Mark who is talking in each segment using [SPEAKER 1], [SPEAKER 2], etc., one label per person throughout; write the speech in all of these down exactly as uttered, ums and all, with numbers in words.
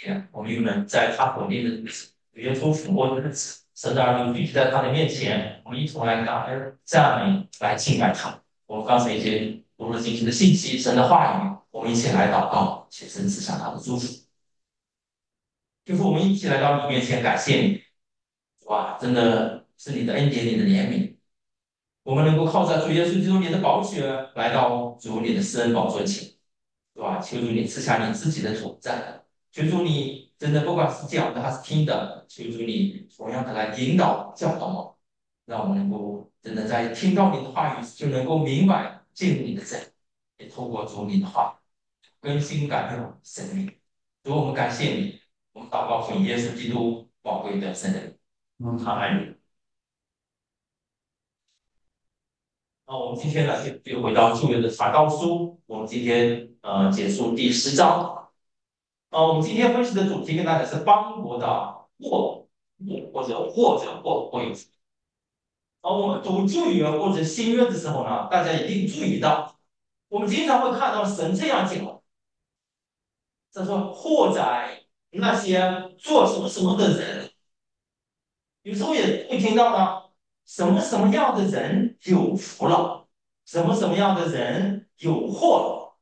[SPEAKER 1] 天，我们又能在他所立的日子，耶稣复活的日子，神的儿女聚集在他的面前，我们一同来感恩、赞美、来敬拜他。我们刚才一些读了今天的信息，神的话语，我们一起来祷告，求神赐下他的祝福。就是我们一起来到你面前，感谢你，哇，真的是你的恩典，你的怜悯。我们能够靠着主耶稣基督你的宝血来到主你的施恩宝座前，对吧？求主你赐下你自己的同在，求主你真的不管是讲的还是听的，求主你同样的来引导教导我，让我们能够真的在听到你的话语就能够明白进入你的真，也透过主你的话更新改变我们的生命。主，我们感谢你，我们祷告奉耶稣基督宝贵的圣灵。嗯，阿门。那我们今天呢，就就回到旧约的传道书，我们今天呃结束第十章。呃，我们今天分析的主题跟大家是邦国的或或者或者或或有。而我们读旧约或者新约的时候呢，大家一定注意到，我们经常会看到神这样讲，他说或在那些做什么什么的人，有时候也会听到呢，什么什么样的人有福了，什么什么样的人有祸了。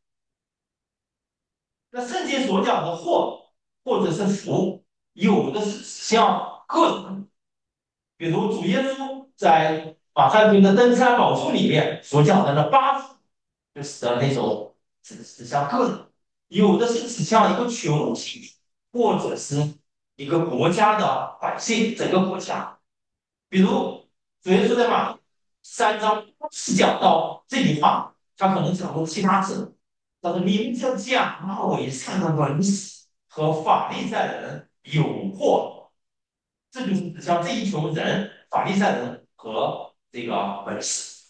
[SPEAKER 1] 那圣经所讲的祸或者是福，有的是指向个人，比如主耶稣在马太福音的登山宝训里面所讲的那八福，就是的那种指指向个人，有的是指向一个群体，或者是一个国家的百姓，整个国家。比如主耶稣在马三章是讲到这句话，他可能讲过其他字，他说：“你们这假伪善的文士和法利赛人有祸。”这就是指向这一群人，法利赛人和这个文士。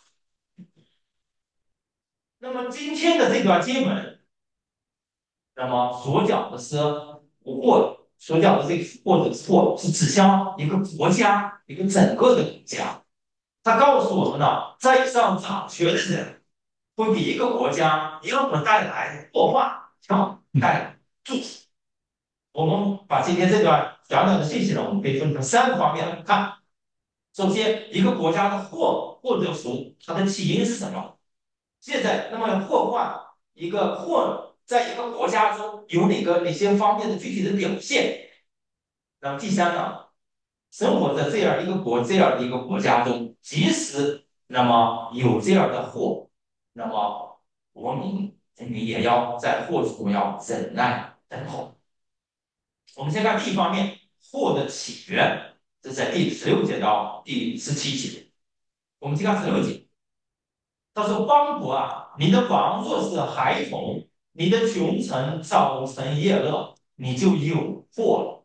[SPEAKER 1] 那么今天的这段经文，那么所讲的是祸，所讲的这个或者错是指向一个国家，一个整个的国家。他告诉我们呢，在上掌权的人会给一个国家要么带来祸患，要么带来祝福。我们把今天这段讲讲的信息呢，我们可以分成三个方面来看。首先，一个国家的祸或者福，它的起因是什么？现在，那么祸患，一个祸在一个国家中有哪个哪些方面的具体的表现？那么第三呢，生活在这样一个国这样的一个国家中，即使那么有这样的祸，那么国民人民也要在祸中要忍耐等候。我们先看第一方面，祸的起源，这是在第十六节到第十七节。我们先看十六节，他说：“邦国啊，你的王若是孩童，你的穷臣早晨夜乐，你就有祸了。”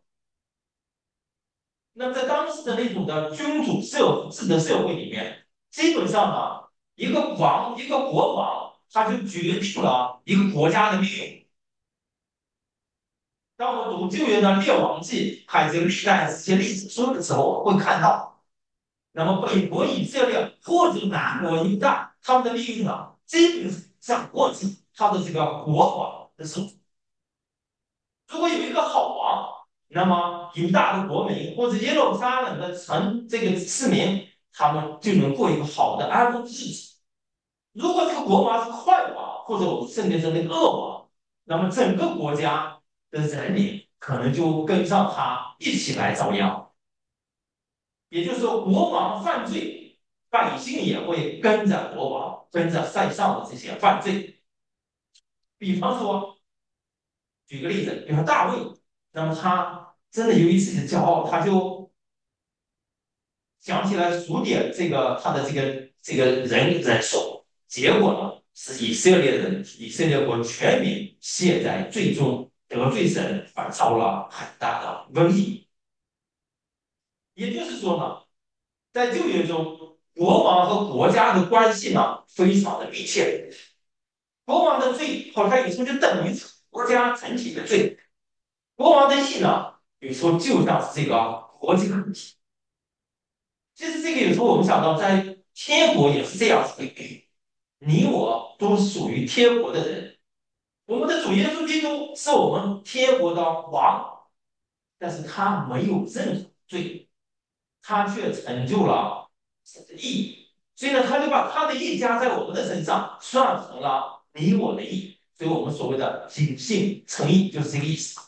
[SPEAKER 1] 那在当时的那种的君主社制的社会里面，基本上呢，一个王一个国王，他就决定了一个国家的命运。当我们读旧约的列王记还有这个历代这些历史书的时候，会看到，那么北国以色列或者南国犹大，他们的命运呢，基本上过去他的这个国王的手中。如果有一个好王，那么犹大的国民或者耶路撒冷的城这个市民，他们就能过一个好的安稳日子。如果这个国王是坏王，或者我们甚至是那个恶王，那么整个国家的人民可能就跟上他一起来遭殃。也就是说，国王犯罪，百姓也会跟着国王，跟着在上的这些犯罪。比方说，举个例子，比如说大卫，那么他真的由于自己的骄傲，他就想起来数点这个他的这个这个人人数，结果呢是以色列人以色列国全民陷在最终得罪神，而遭了很大的瘟疫。也就是说呢，在旧约中，国王和国家的关系呢非常的密切。国王的罪，好像有时候就等于国家整体的罪；国王的义呢，有时候就像是这个国际问题。其实这个有时候我们想到，在天国也是这样子的，你我都是属于天国的人。我们的主耶稣基督是我们天国的王， 但是他没有任何罪，他却成就了义。所以呢，他就把他的义加在我们的身上，算成了你我的义。所以我们所谓的隐性诚意就是这个意思。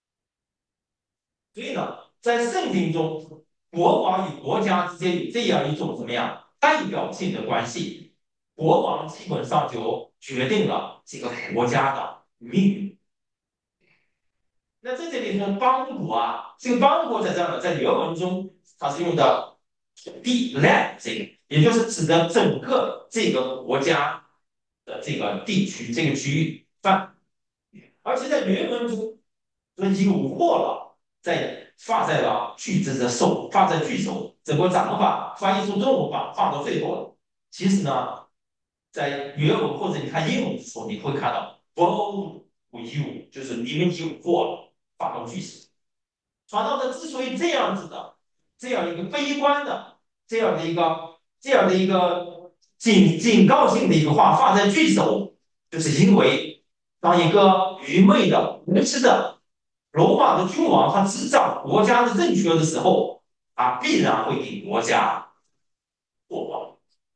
[SPEAKER 1] 所以呢，在圣经中，国王与国家之间有这样一种怎么样代表性的关系，国王基本上就决定了这个国家的命运。那在这里说邦国啊，这个邦国在这儿呢，在原文中它是用的地 land 这个，也就是指的整个这个国家的这个地区这个区域范，而且在原文中说有祸了，在放在了句子的首，放在句首，只不过咱们把翻译成中文版放到最后了。其实呢，在原文或者你看英文的时候，你会看到 woe to you，就是你们有祸了，放到句首。传道者之所以这样子的，这样一个悲观的，这样的一个这样的一个警警告性的一个话放在句首，就是因为当一个愚昧的、无知的罗马的君王他执掌国家的政权的时候，他必然会给国家祸患。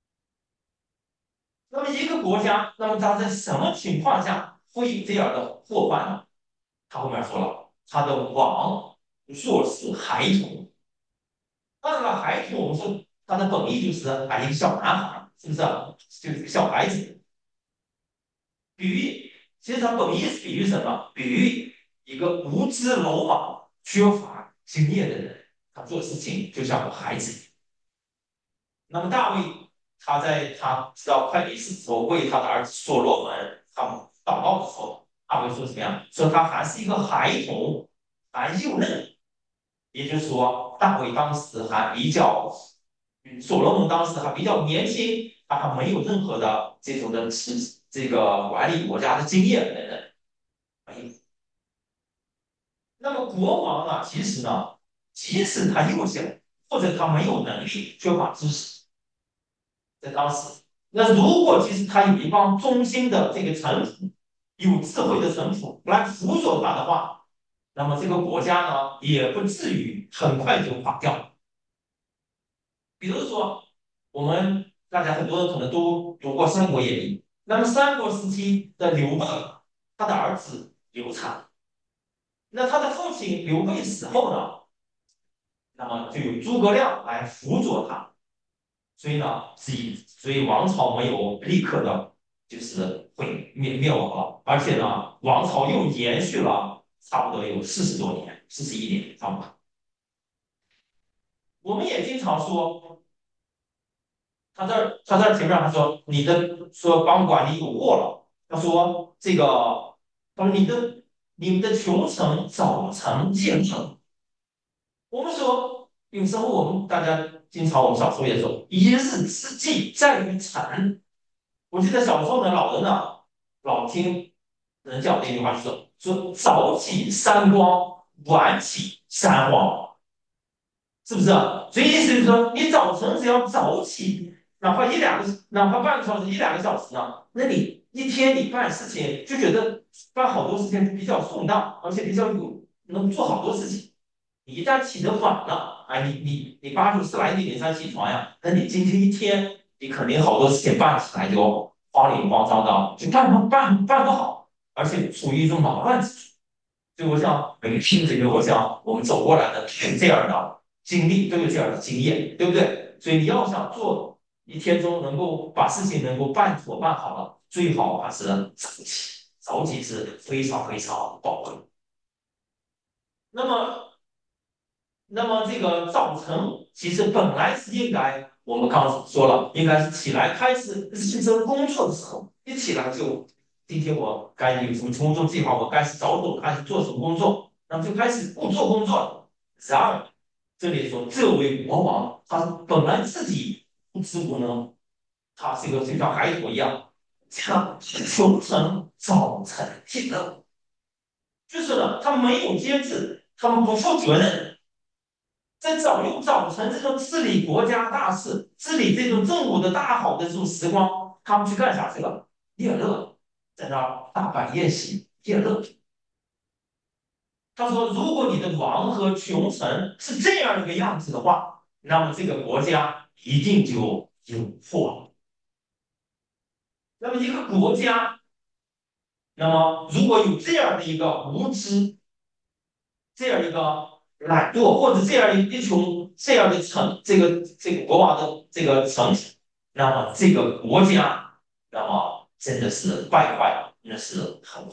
[SPEAKER 1] 那么一个国家，那么它在什么情况下会有这样的祸患呢？他后面说了，他的王若是孩童。当然了，孩童我们说他的本意就是啊一个小男孩，是不是？就是个小孩子。比喻，其实它本意是比喻什么？比喻一个无知鲁莽、缺乏经验的人，他做事情就像个孩子。那么大卫他在他知道快离世的时候，为他的儿子所罗门他们祷告的时候，他会说怎么样？说他还是一个孩童，还幼嫩。也就是说，大卫当时还比较，嗯，所罗门当时还比较年轻，他还没有任何的这种的持这个管理国家的经验等等，没有。那么国王呢，其实呢，即使他幼小，或者他没有能力，缺乏知识，在当时，那如果其实他有一帮忠心的这个臣服，有智慧的臣服来辅佐他的话，那么这个国家呢，也不至于很快就垮掉。比如说，我们大家很多人可能都读过《三国演义》，那么三国时期的刘备，他的儿子刘禅，那他的父亲刘备死后呢，那么就有诸葛亮来辅佐他，所以呢，所以所以王朝没有立刻的，就是会灭灭亡了，而且呢，王朝又延续了差不多有四十多年，四十一年，差不多。我们也经常说。他这儿他这儿前面还说你的说帮管理有过了，他说这个他说你的你们的穷城早晨建成。我们说有时候我们大家经常我们小时候也说一日之计在于晨。我记得小时候呢，老人呢老听人讲那句话，就说说早起三光，晚起三荒。是不是啊？所以意思就是说，你早晨只要早起，哪怕一两个，哪怕半个小时、一两个小时呢，那你一天你办事情就觉得办好多事情比较顺当，而且比较有能做好多事情。你一旦起得晚了，哎，你你你八九十来点才起床呀，那你今天一天你肯定好多事情办起来就慌里慌张的，就办不办办不好，而且处于一种忙乱之中。所以我想每个听这个，我想我们走过来的是这样的。经历都有这样的经验，对不对？所以你要想做一天中能够把事情能够办妥办好了，最好还是早起，早起是非常非常宝贵。那么，那么这个早晨其实本来是应该，我们刚刚说了，应该是起来开始认真工作的时候，一起来就今天我该有什么工作计划，我该是早走开始做什么工作，那么就开始不做工作了。然而这里说，这位国王他本来自己不知无能，他是一个就像孩子一样，像穷神早晨听乐，就是呢，他没有节制，他们不负责任，在早用早晨这种治理国家大事、治理这种政务的大好的这种时光，他们去干啥去了？宴乐，在那儿大摆宴席，宴乐。 他说，如果你的王和穷臣是这样一个样子的话，那么这个国家一定就有祸了。那么一个国家，那么如果有这样的一个无知、这样一个懒惰，或者这样一群这样的臣，这个这个国王的这个臣子，那么这个国家，那么真的是败坏了，那是很。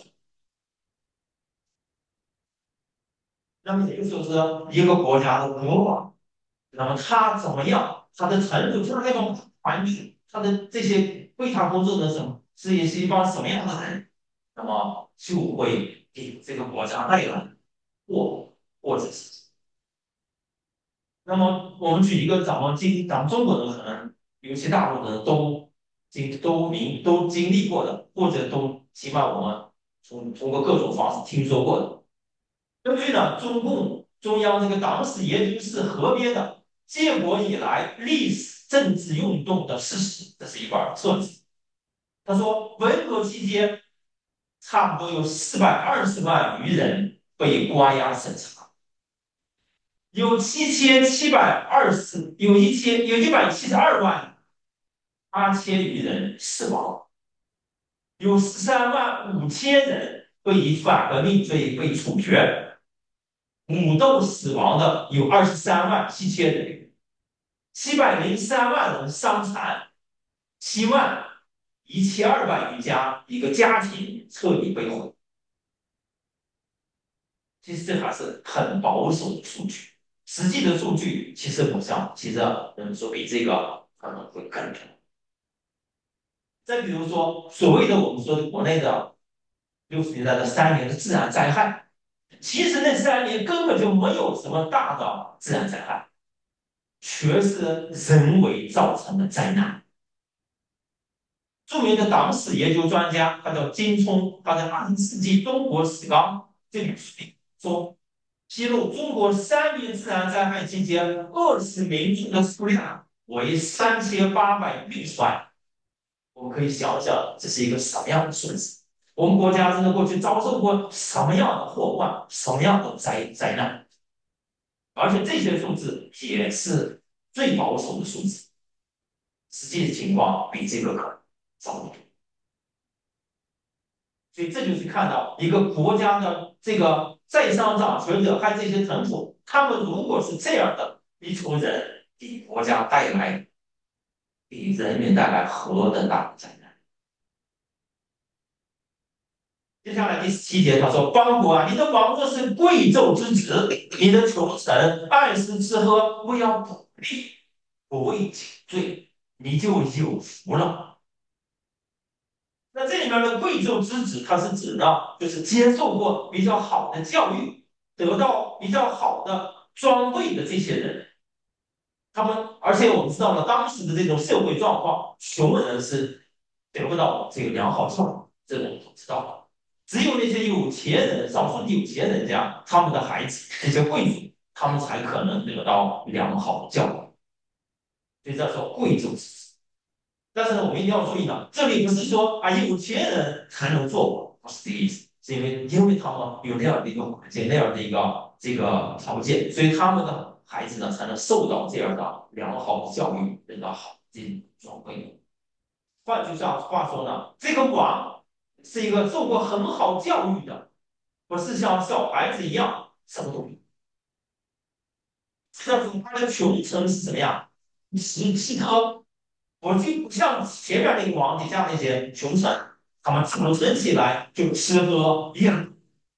[SPEAKER 1] 那么也就说是一个国家的国王，那么他怎么样，他的臣子，他的那种环境，他的这些为他工作的什么，是也是一帮什么样的人，那么就会给这个国家带来祸或者是。那么我们举一个咱们经咱们中国人可能尤其大陆人都经都明都经历过的，或者都起码我们通通过各种方式听说过的。根据呢中共中央这个党史研究室核编的建国以来历史政治运动的事实，这是一本册子。他说，文革期间差不多有四百二十万余人被关押审查。有七千七百二十，有一千有一百七十二万八千余人死亡，有十三万五千人被以反革命罪被处决，武斗死亡的有二十三万七千人，七百零三万人伤残，七万一千二百余家一个家庭彻底被毁。其实这还是很保守的数据。实际的数据其实不像，其实嗯说比这个可能会更多。再比如说，所谓的我们说的国内的六十年代的三年的自然灾害，其实那三年根本就没有什么大的自然灾害，全是人为造成的灾难。著名的党史研究专家，他叫金聪，他在《二十世纪中国史纲》这本书里说，披露中国三年自然灾害期间饿死民众的数量为三千八百六十万。我们可以想想，这是一个什么样的数字？我们国家真的过去遭受过什么样的祸患、什么样的灾灾难？而且这些数字也是最保守的数字，实际的情况比这个可能糟得多。所以这就是看到一个国家的这个在商掌权者，还有这些臣仆，他们如果是这样的一群人，给国家带来、给人民带来何等大的灾难！接下来第十七节，他说：邦国啊，你的王若是贵胄之子，你的穷臣爱食吃喝，为要补力，不为请罪，你就有福了。那这里面的贵胄之子，它是指呢，就是接受过比较好的教育，得到比较好的装备的这些人。他们，而且我们知道了当时的这种社会状况，穷人是得不到这个良好教育，这个我们都知道的。只有那些有钱人，少数有钱人家，他们的孩子，这些贵族，他们才可能得到良好的教育。所以这叫贵胄之子。但是呢，我们一定要注意呢，这里不是说啊有钱人才能做，不是这个意思，是因为因为他们有那样的一个环境，那样的一个这个条件，所以他们的孩子呢才能受到这样的良好的教育，得到好的装备。换句话说呢，这个王是一个受过很好教育的，不是像小孩子一样什么都没有。这种他的穷层是怎么样？是是他我就不像前面那个王底下那些穷臣，他们早晨起来就吃喝一样，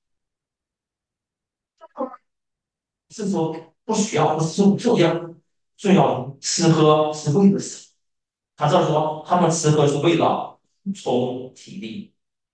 [SPEAKER 1] 是说不需要，不是说不重要，重要吃喝是为了什么？他这说他们吃喝是为了补充体力。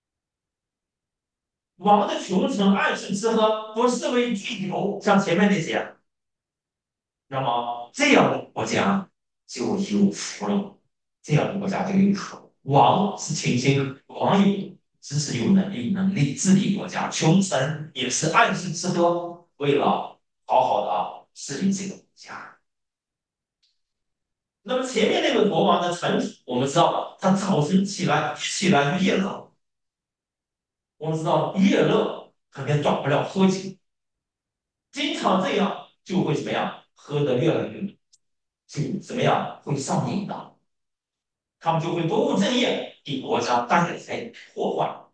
[SPEAKER 1] 王的穷臣爱吃吃喝，不是为聚酒，像前面那些，那么这样的国家就有福了，这样的国家就有福。王是亲亲，王有知识、有能力、能力治理国家；穷臣也是爱吃吃喝，为了好好的治理这个国家。那么前面那个国王的臣子，我们知道了，他早晨起来起来就夜乐，我们知道夜乐肯定断不了喝酒， 经常这样就会怎么样，喝得越来越多，就怎么样会上瘾的，他们就会不务正业，给国家带来祸患。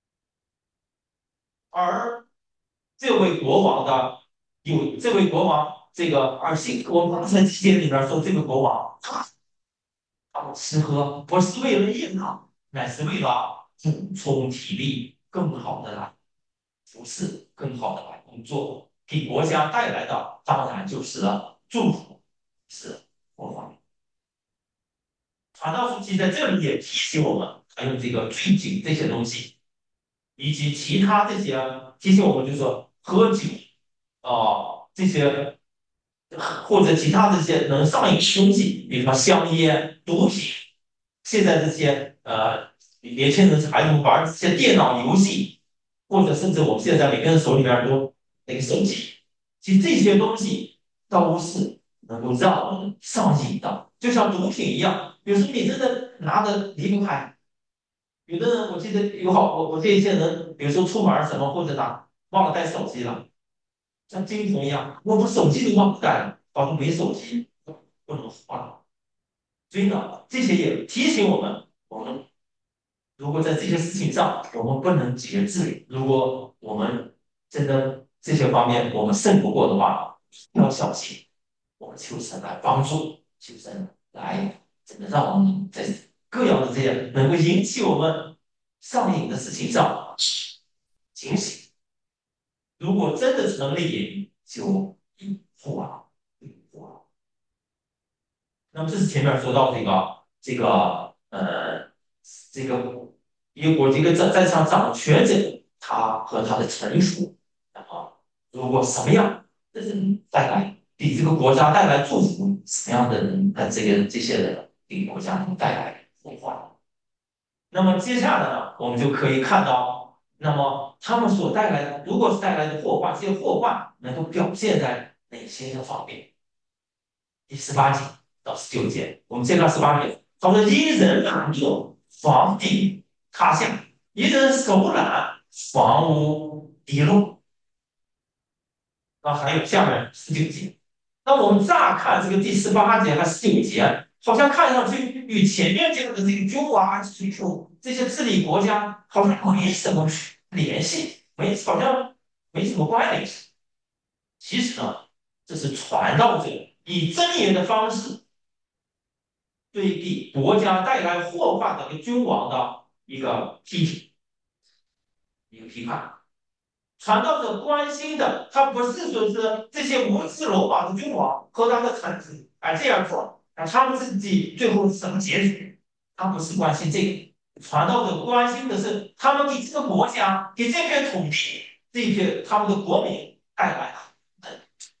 [SPEAKER 1] 而这位国王的有这位国王，这个而且我们刚才节节里边说，这个国王他他们吃喝不是为了宴乐，乃是为了补充体力，更好的来服侍，更好的来工作，给国家带来的当然就是了祝福，是祸患。传道书记在这里也提醒我们，还有这个醉酒这些东西，以及其他这些提醒我们，就是说喝酒啊、呃这些或者其他这些能上瘾的东西，比如说香烟、毒品，现在这些呃年轻人孩子们玩这些电脑游戏，或者甚至我们现在每个人手里边都那个手机，其实这些东西都是能够让人上瘾的，就像毒品一样。有时候你真的拿着离不开。有的人我记得有好，我我这一些人，有时候出门什么或者哪忘了带手机了，像精虫一样，我我手机都忘了带了，搞得没手机不能花了。所以呢，这些也提醒我们，我们如果在这些事情上我们不能节制，如果我们真的这些方面我们胜不过的话，要小心，我们求神来帮助，求神来真的让我们在各样的这些能够引起我们上瘾的事情上警醒。如果真的成了瘾，就隐祸了，隐祸了。那么这是前面说到这个这个呃这个一个国这个在在上掌权者，他和他的臣属，然后如果什么样的人带来给这个国家带来祝福，什么样的人呃这个这些人给国家带来祸患。那么接下来呢，我们就可以看到，那么他们所带来的，如果是带来的祸患，这些祸患能够表现在哪些的方面？第十八节到十九节，我们先看十八节，他说：一人懒惰，房顶塌下；一人手懒，房屋跌落。啊，还有下面十九节。那我们乍看这个第十八节和十九节，好像看上去与前面这个的这个君王追求这些治理国家好像没什么联系，没好像没什么关联。其实呢，这是传道者以真言的方式对给国家带来祸患的一个君王的一个批评，一个批判。传道者关心的，他不是说是这些无知罗马的君王和他的臣子，哎这样做，啊他们自己最后是什么结局？他不是关心这个，传道者关心的是他们给这个国家、给这片土地、这片他们的国民带来的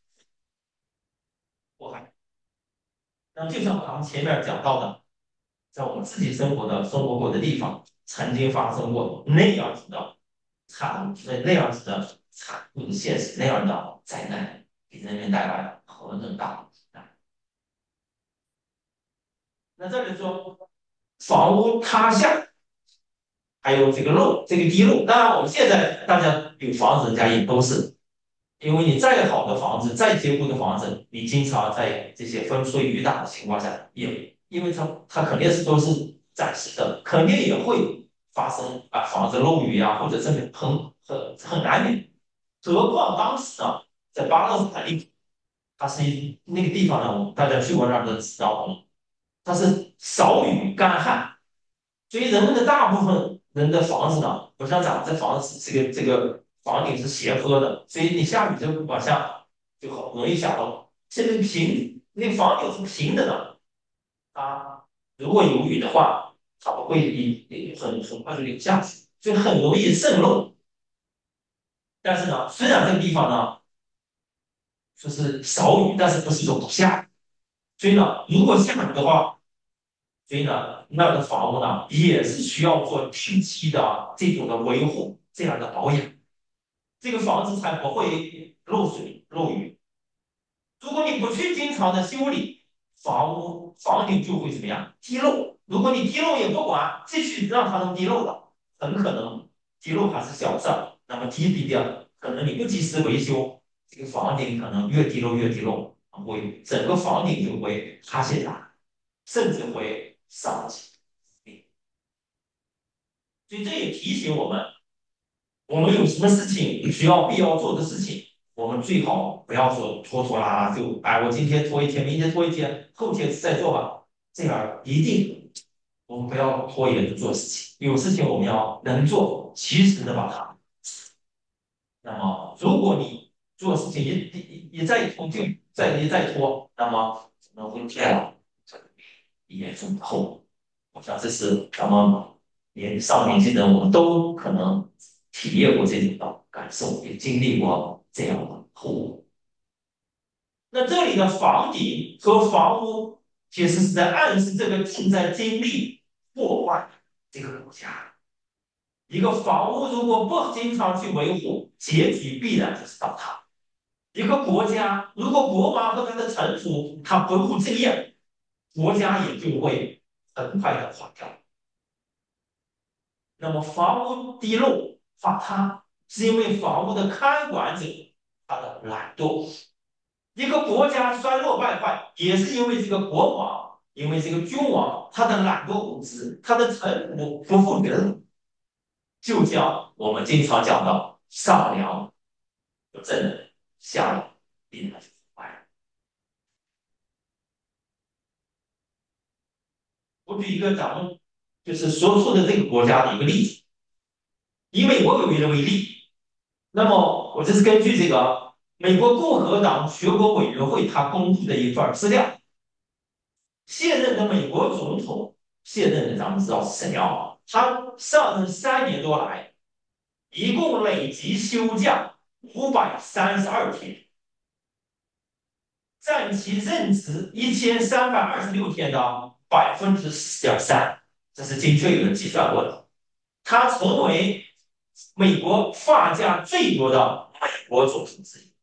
[SPEAKER 1] 祸害。那就像咱们前面讲到的，在我们自己生活的生活过的地方，曾经发生过那样子的惨，那样子的残酷的现实，那样的灾难，给人民带来何等大的。那这里说房屋塌下，还有这个漏，这个滴漏。当然，我们现在大家有房子，人家也都是，因为你再好的房子，再坚固的房子，你经常在这些风吹雨打的情况下，也因为它它肯定是都是暂时的，肯定也会发生啊房子漏雨啊，或者是很很很难免。何况当时呢，在巴勒斯坦地，它是一那个地方呢，大家去过那儿都知道了，它是少雨干旱，所以人们的大部分人的房子呢，不像咱们这房子这个这个房顶是斜坡的，所以你下雨就往下就好容易下到。这个平那个房顶是平的呢，它如果有雨的话，它不会一很很快就流下去，所以很容易渗漏。但是呢，虽然这个地方呢说是少雨，但是不是说不下雨，所以呢，如果下雨的话，所以呢，那儿的房屋呢也是需要做定期的这种的维护，这样的保养，这个房子才不会漏水漏雨。如果你不去经常的修理，房屋房顶就会怎么样滴漏。如果你滴漏也不管，继续让它能滴漏的，很可能滴漏还是小事儿，那么滴滴的，可能你不及时维修， 这个房顶可能越低落越低落，会整个房顶就会塌陷下来，甚至会伤及。所以这也提醒我们，我们有什么事情需要必要做的事情，我们最好不要说拖拖拉拉，就哎，我今天拖一天，明天拖一天，后天再做吧。这样一定我们不要拖延着做事情，有事情我们要能做，及时的把它。那么，如果你做事情一一一再拖，就再一再拖，那么可能会带来严重的后果。我想这是咱们年上年纪的人，我们都可能体验过这种的感受，也经历过这样的后果。那这里的房顶和房屋，其实是在暗示这个正在经历破坏这个国家。一个房屋如果不经常去维护，结局必然就是倒塌。一个国家如果国王和他的臣仆他不务正业，国家也就会很快的垮掉。那么房屋低落垮塌，是因为房屋的看管者他的懒惰。一个国家衰落败坏，也是因为这个国王，因为这个君王他的懒惰无知，他的臣仆不负责任。就像我们经常讲的上梁不正人，下梁必然就腐败。我举一个咱们就是所处的这个国家的一个例子，以美国为例，那么我这是根据这个美国共和党全国委员会他公布的一份资料，现任的美国总统，现任的咱们知道是谁啊？他上任三年多来，一共累计休假五百三十二天，占其任职一千三百二十六天的百分之四点三，这是精确有人计算过的。他成为美国放假最多的美国总统之一。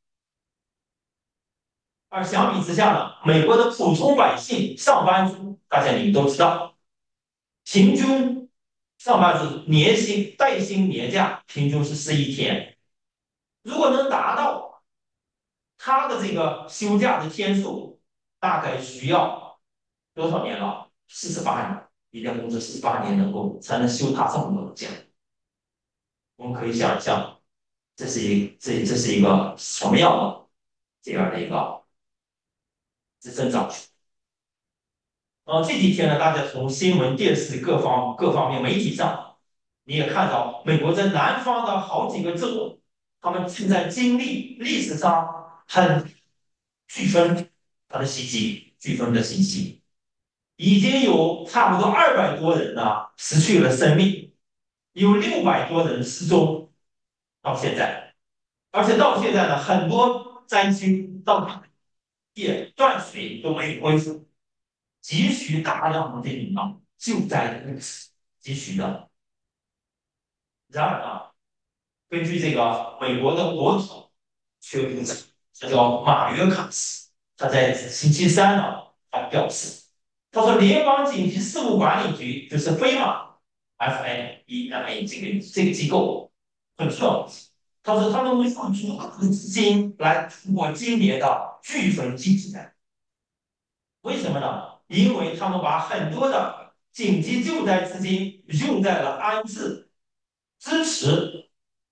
[SPEAKER 1] 而相比之下呢，美国的普通百姓、上班族，大家你们都知道，平均上班族年薪带薪年假平均是十一天。如果能达到他的这个休假的天数，大概需要多少年了？四十八年，一定要工作四十八年能够才能休他这么多的假。我们可以想一想，这是一这这是一个什么样的这样的一个执政掌权？呃，这几天呢，大家从新闻、电视各方各方面媒体上，你也看到，美国在南方的好几个州，他们正在经历历史上很飓风它的袭击，飓风的袭击，已经有差不多二百多人呢失去了生命，有六百多人失踪，到现在，而且到现在呢，很多灾区到也断水都没有恢复。急需大量的这种啊救灾的物资，急需的。然而呢，根据这个美国的国土缺部长，他叫马约卡斯，他在星期三呢，他表示，他说联邦紧急事务管理局就是飞马 F A E M A 这个这个机构很重要。他说他们会放足够的资金来度过今年的飓风季节。为什么呢？因为他们把很多的紧急救灾资金用在了安置、支持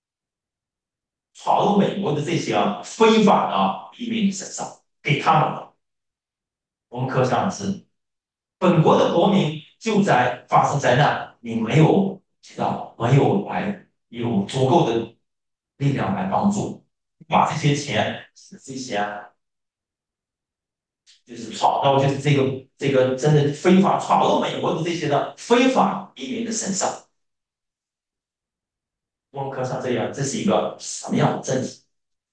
[SPEAKER 1] 闯入美国的这些非法的移民身上，给他们了。我们可想而知，本国的国民救灾发生灾难，你没有知道，没有来有足够的力量来帮助，把这些钱这些。就是闯到就是这个这个真的非法闯入美国的这些的非法移民的身上，我们可想这样，这是一个什么样的政体？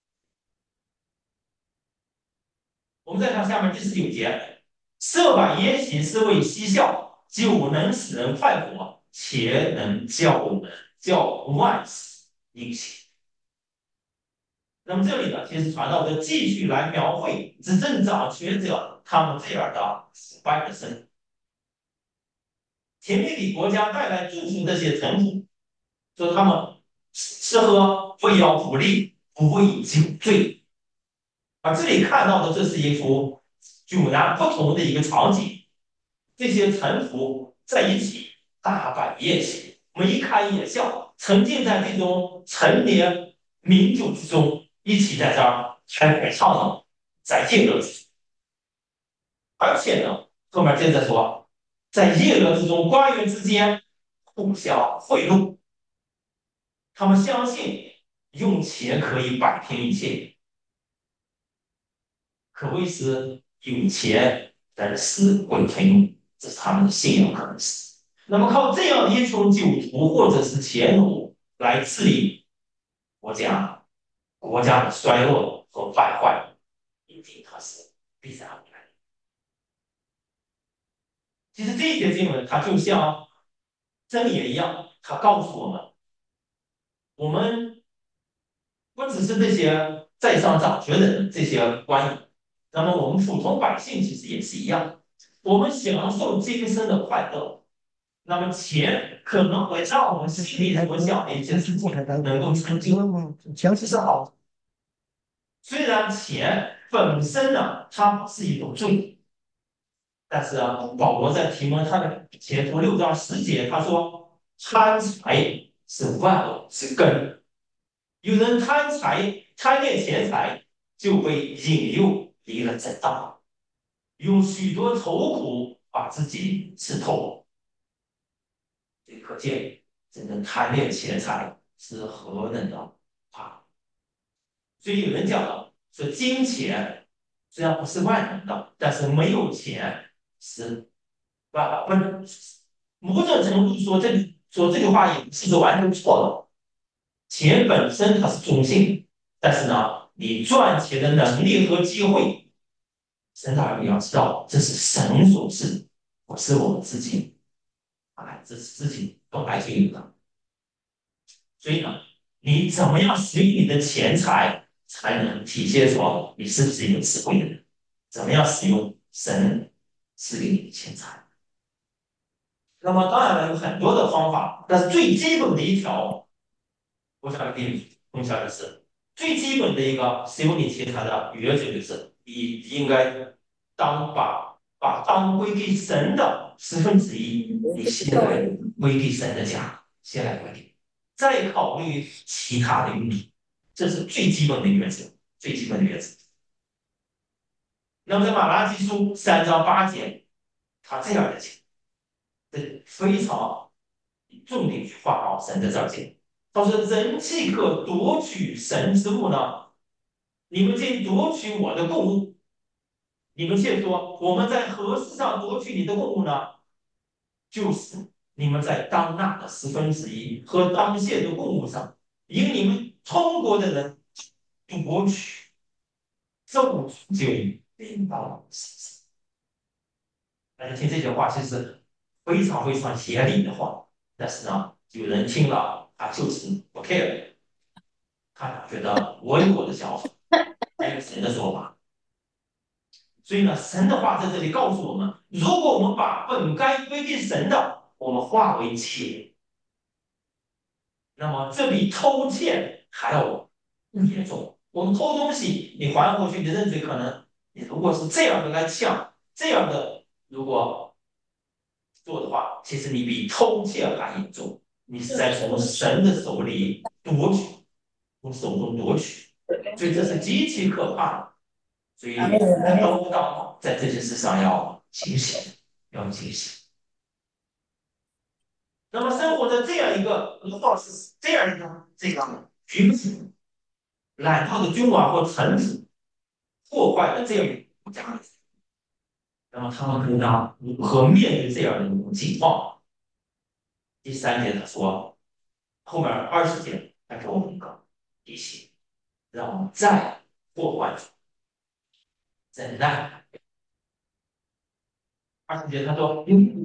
[SPEAKER 1] 我们再看下面第十九节，设法筵席是为嬉笑，酒能使人快活，且能叫我们叫万事应喜。那么这里呢，其实传道者继续来描绘执政掌权者他们这样的腐败的生活。前面给国家带来祝福这些臣仆，说他们吃喝不要鼓励，不为酒醉， 而这里看到的，这是一幅迥然不同的一个场景，这些臣服在一起大摆宴席，眉开眼笑，沉浸在这种陈年名酒之中，一起在这儿开怀畅饮，在宴乐之中。而且呢，后面接着说，在宴乐之中，官员之间互相贿赂，他们相信用钱可以摆平一切，可谓是有钱但是会推用，这是他们的信仰，可能是。那么靠这样一群酒徒或者是钱奴来治理国家，国家的衰落和败坏，一定它是必然的。其实这些经文它就像真理一样，它告诉我们，我们不只是这些在上掌权人这些官员，那么我们普通百姓其实也是一样，我们享受今生的快乐，那么钱可能会让我们心里所想的一些事情能够成就，钱是好。虽然钱本身呢，它是一种罪，但是啊，保罗在提摩太前书六章十节，他说贪财是万恶之根，有人贪财贪恋钱财，就被引诱离了正道，用许多愁苦把自己吃透。这可见这个贪恋钱财是何等的怕。所以有人讲了，说金钱虽然不是万能的，但是没有钱是万不能。某种程度说，这说这句话也不是说完全错了。钱本身它是中性的，但是呢，你赚钱的能力和机会，神大人要知道，这是神所赐，不是我们自己，哎，这是自己本来就有的。所以呢，你怎么样使用你的钱财，才能体现出你是不是一个智慧的人？怎么样使用神赐给你的钱财？那么当然了，有很多的方法，但是最基本的一条，我想给你分享的是，最基本的一个使用你钱财的原则就是，你应该当把把当归给神的十分之一，你先来归给神的家，先来归给。再考虑其他的用途，这是最基本的原则，最基本的原则。那么在马拉基书三章八节，他这样的讲，这非常重点一句话啊，神在这儿讲，他说：人岂可夺取神之物呢？你们竟夺取我的供物，你们却说我们在何事上夺取你的供物呢？就是你们在当纳的十分之一和当谢的供物上，因你们通国的人夺取，咒诅就临到了身上。大家听这句话，其实非常非常严厉的话，但是呢，有人听了他就是不 care，他觉得我有我的想法，还有神的说法。所以呢，神的话在这里告诉我们：如果我们把本该归给神的，我们化为钱，那么这比偷窃还要严重。我们偷东西，你还回去，你认罪可能，你如果是这样的来抢，这样的如果做的话，其实你比偷窃还严重。你是在从神的手里夺取，从手中夺取，所以这是极其可怕的。所以都当在这件事上要警醒，要警醒。那么生活在这样一个，如果是这样一个这个君子懒惰的君王或臣子破坏了这样一个国家，那么他们可能如何面对这样的一种情况？第三节他说，后面二十节他给我们一个提醒，让我们再破坏忍耐。二十节他说，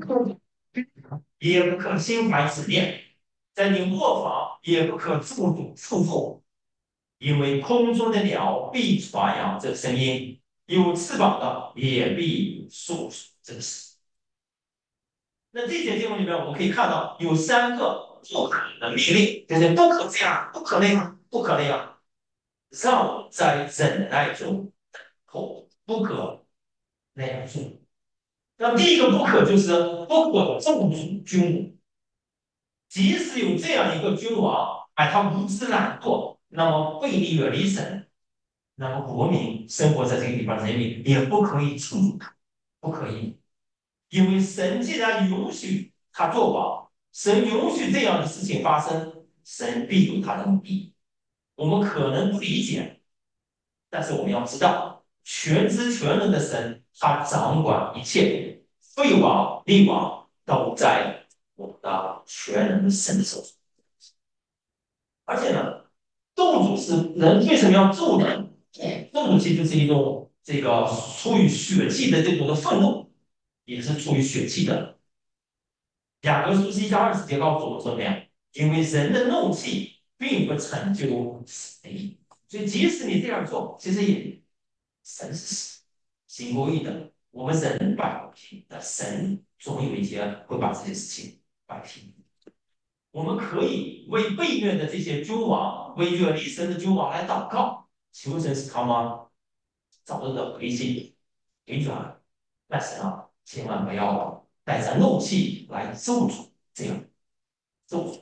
[SPEAKER 1] 也不可心怀执念，在你卧房也不可驻足处候，因为空中的鸟必传扬这声音，有翅膀的也必诉说这个事。那这节经文里面，我们可以看到有三个不可的命令，就是不可这样，不可那样，不可那样，让我们在忍耐中后不可那样做。那第一个不可就是不可纵主君王，即使有这样一个君王，哎，他无知懒惰，那么背离远离神，那么国民生活在这个地方，人民也不可以触怒他，不可以，因为神既然允许他做王，神允许这样的事情发生，神必有他的目的。我们可能不理解，但是我们要知道，全知全能的神，他掌管一切，废王立王都在我们的全能的神的手中。而且呢，咒诅是人为什么要咒呢？咒诅其实就是一种这个出于血气的这种的愤怒，也是出于血气的。雅各书一章二十节告诉我们说怎么样？因为人的怒气并不成就死意，所以即使你这样做，其实也神是行公义的。我们人摆不平，但神总有一天会把这些事情摆平。我们可以为背面的这些君王，为远离神的君王来祷告，求神使他们早日的回心回转。但是呢，千万不要带着怒气来咒诅这样咒诅。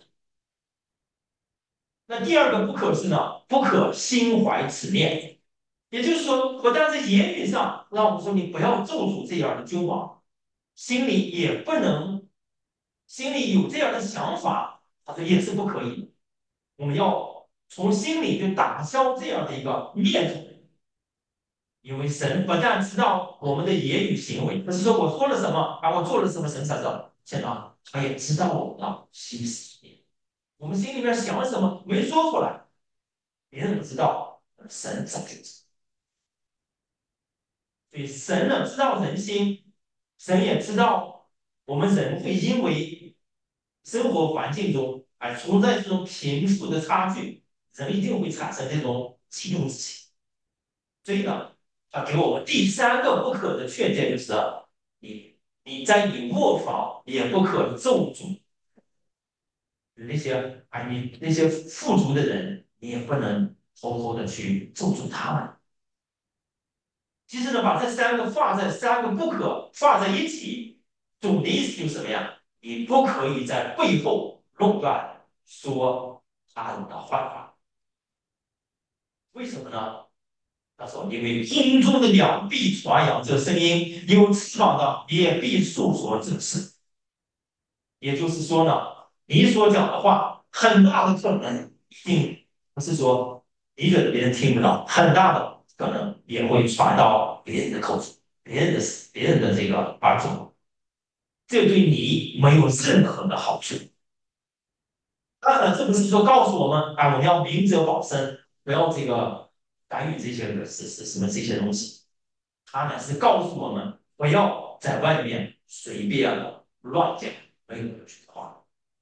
[SPEAKER 1] 那第二个不可是呢，不可心怀此念，也就是说，不但在言语上让我们说你不要咒诅这样的君王，心里也不能，心里有这样的想法，他说也是不可以的。我们要从心里去打消这样的一个念头，因为神不但知道我们的言语行为，不是说我说了什么，而我做了什么，神才知道，现在啊，他也知道我们的心思意念，我们心里面想了什么没说出来，别人不知道，神早就知道。所以神呢知道人心，神也知道我们人会因为生活环境中而存在这种贫富的差距，人一定会产生这种嫉妒之情。所以呢，他给我们第三个不可的劝诫就是，你你在你卧房也不可咒诅那些啊，你那些富足的人，你也不能偷偷的去咒诅他们。其实呢，把这三个放在三个不可放在一起，总的意思就是什么呀？你不可以在背后论断说他人的坏话。为什么呢？他说：“因为空中的鸟必传扬这声音，有翅膀的也必诉说这事。”也就是说呢，你所讲的话，很大的可能一定不是说你觉得别人听不到，很大的可能也会传到别人的口中，别人的别人的这个耳中，这对你没有任何的好处。当然，这不是说告诉我们，哎，我们要明哲保身，不要这个干预这些个是是什么这些东西。他呢是告诉我们，不要在外面随便的乱讲没有根据的话。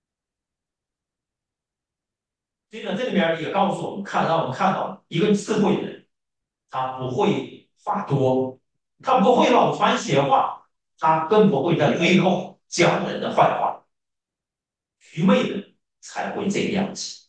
[SPEAKER 1] 所以呢，这里面也告诉我们，看让我们看到一个智慧的人，他不会话多，他不会老传邪话，他更不会在背后讲人的坏话。愚昧的人才会这个样子。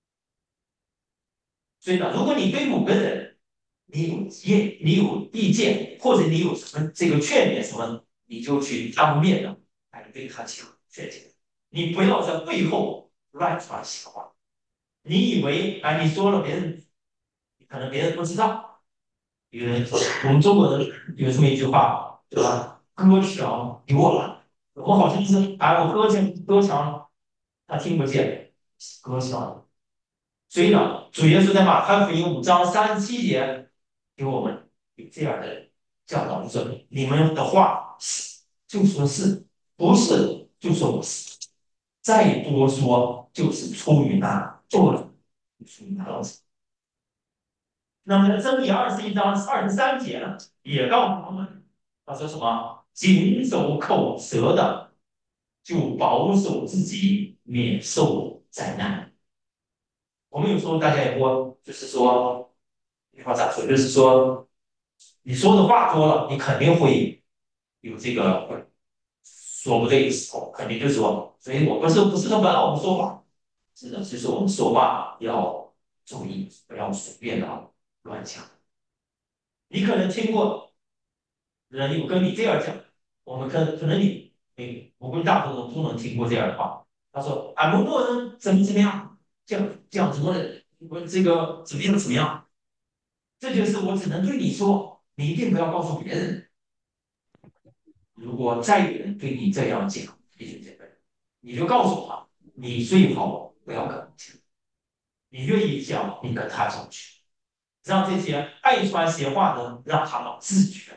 [SPEAKER 1] 所以呢，如果你对某个人你有意你有意见，或者你有什么这个劝勉什么，你就去当面的来对他讲劝解，你不要在背后乱传邪话。你以为啊，你说了别人可能别人不知道。有人我们中国人有这么一句话，对吧？隔墙有耳，我好像是哎，我隔墙隔墙，他听不见，隔墙。所以呢，主耶稣在马太福音五章三十七节给我们有这样的教导，说你们的话是就说是，不是就说不是，再多说就是出于那做了，出于那老子。那么在箴言二十一章二十三节呢，也告诉我们，他说什么？谨守口舌的，就保守自己免受灾难。我们有时候大家也说，就是说，那话咋说？就是说，你说的话多了，你肯定会有这个说不对的时候，肯定就说。所以我不是不是说不让我们说话，是的，就是我们说话要注意，不要随便的乱讲。 你可能听过人有跟你这样讲，我们可可能你你我估计大部分人都能听过这样的话。他说啊，某某人怎么怎么样，讲讲什么的，我这个怎么样怎么样，这就是我只能对你说，你一定不要告诉别人。如果再有人对你这样讲，弟兄姐妹，你就告诉他，你最好不要跟他讲，你愿意讲，你跟他讲去，让这些爱传邪话的让他们自觉。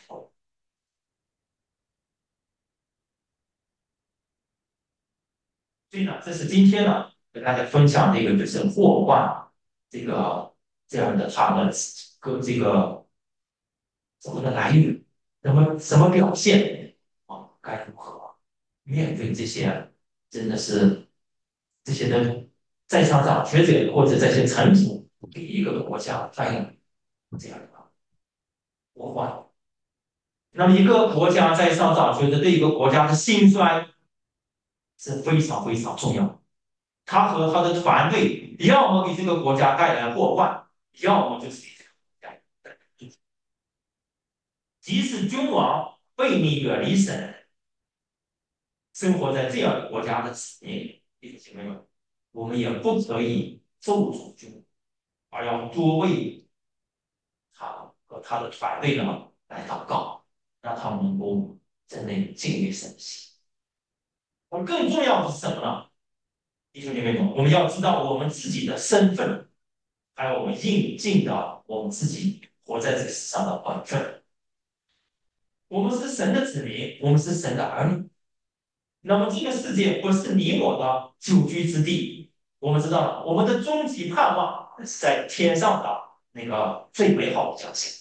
[SPEAKER 1] 所以呢，这是今天呢跟大家分享这个就是祸患这个这样的它的个这个怎么的来源，怎么什么表现啊，该如何面对这些真的是这些的在场掌权者或者这些臣主给一个国家带来这样的祸患。那么一个国家在上掌权的对一个国家的兴衰是非常非常重要的。他和他的团队要么给这个国家带来祸患，要么就是给这个国家带来益处。即使君王背逆远离神，生活在这样的国家的子民，弟兄姐妹们，我们也不可以咒诅君王，而要多为他和他的团队呢来祷告，让他们能够真正敬畏神的心。而更重要的是什么呢？弟兄姐妹们，我们要知道我们自己的身份，还有我们应尽的我们自己活在这个世上的本分。我们是神的子民，我们是神的儿女。那么这个世界不是你我的久居之地。我们知道了，我们的终极盼望是在天上的那个最美好的家乡。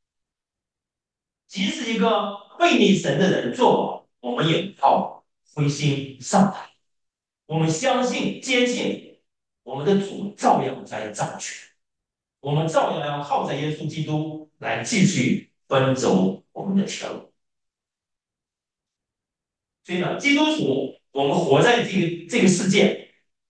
[SPEAKER 1] 即使一个背逆神的人做我，我们也不要灰心丧胆。我们相信、坚信，我们的主照样在掌权。我们照样要靠着耶稣基督来继续奔走我们的天路。所以呢，基督徒，我们活在这个这个世界，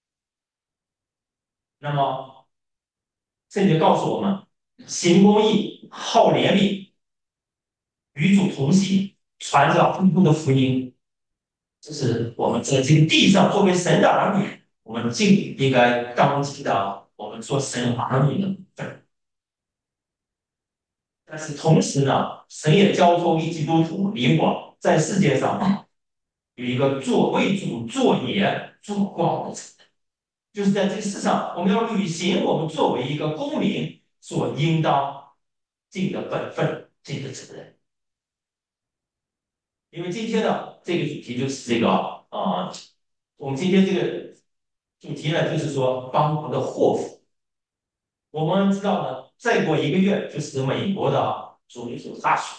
[SPEAKER 1] 那么圣经告诉我们，行公义、好怜悯、与主同行、传着丰富的福音，这是我们在这个地上作为神的儿女，我们尽应该当尽的我们做神儿女的本分。但是同时呢，神也交托给基督徒你我在世界上有一个做为主做盐做光的责任，就是在这个世上，我们要履行我们作为一个公民所应当尽的本分、尽的责任。因为今天的这个主题就是这个呃，我们今天这个主题呢，就是说帮国的祸福。我们知道呢，再过一个月就是美国的总统大选。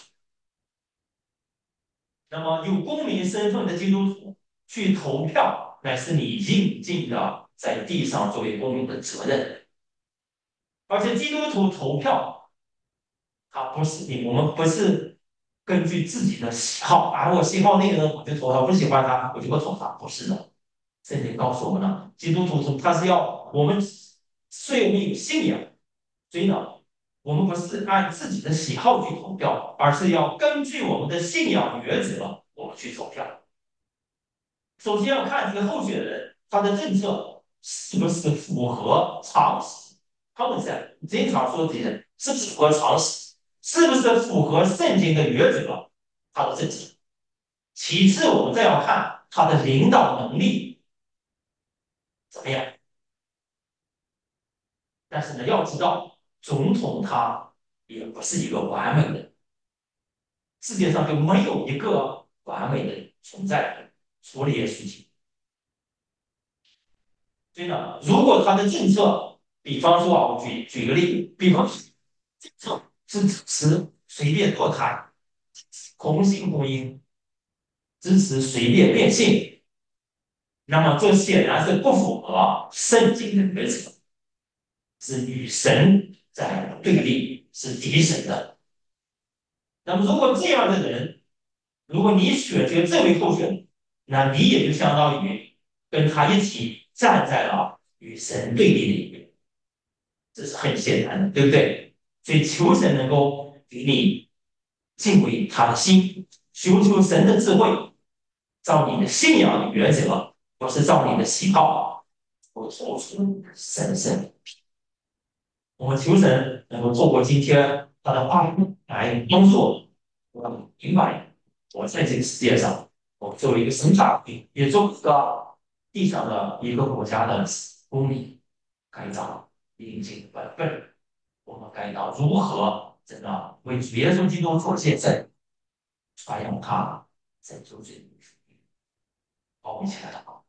[SPEAKER 1] 那么有公民身份的基督徒去投票，乃是你应尽的在地上作为公民的责任。而且基督徒投票，他不是你我们不是根据自己的喜好啊，我喜好那个人我就投他，不喜欢他我就不投他，不是的。圣经告诉我们呢，基督徒他是要我们虽然有信仰，所以呢，我们不是按自己的喜好去投票，而是要根据我们的信仰原则，我们去投票。首先要看这个候选人他的政策是不是符合常识，他们在经常说这些是不是符合常识，是不是符合圣经的原则，他的政策。其次，我们再要看他的领导能力怎么样。但是呢，要知道，总统他也不是一个完美的，世界上就没有一个完美的存在，除了耶稣基督。所以呢，如果他的政策，比方说啊，我举举个例，比方说政策是支持随便堕胎、同性婚姻，支持随便变性，那么这显然是不符合圣经的原则，是与神在对立，是敌神的。那么如果这样的人，如果你选择这位候选人，那你也就相当于跟他一起站在了与神对立的一边，这是很显然的，对不对？所以求神能够给你敬畏他的心，寻求神的智慧，照你的信仰的原则，不是照你的喜好，我做出神圣。我们求神能够透过今天他的话语来帮助我，我们明白我在这个世界上，我作为一个生产品，也作为一个地上的一个国家的公民，该到应尽本分。我们该到如何真的为主耶稣基督做见证，传扬他拯救罪人的福音。好，我们一起来祷告。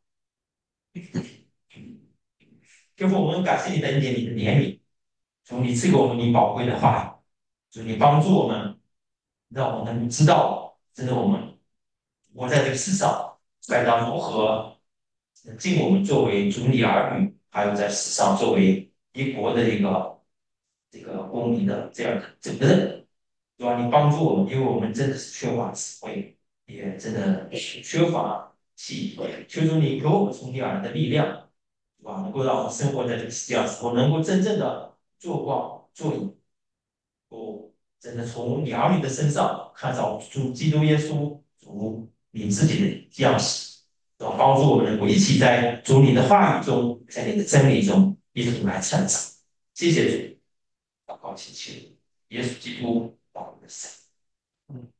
[SPEAKER 1] 天父，我们感谢你的恩典，你的怜悯。主，你赐给我们你宝贵的话语，主，你帮助我们，让我们知道，真的我们活在这个世上，该当如何尽我们作为主你儿女，还有在世上作为一国的一个这个公民的这样的责任，主啊，你帮助我们，因为我们真的是缺乏智慧，也真的缺乏体会，求主你给我们从你而来的力量，对吧？能够让我们生活在这个世界上，我能够真正的做光做影，我真的从你儿女的身上看到主基督耶稣主你自己的样式，然后帮助我们能够一起在主你的话语中，在你的真理中一同来成长。谢谢主，祷告祈求耶稣基督宝贵的神。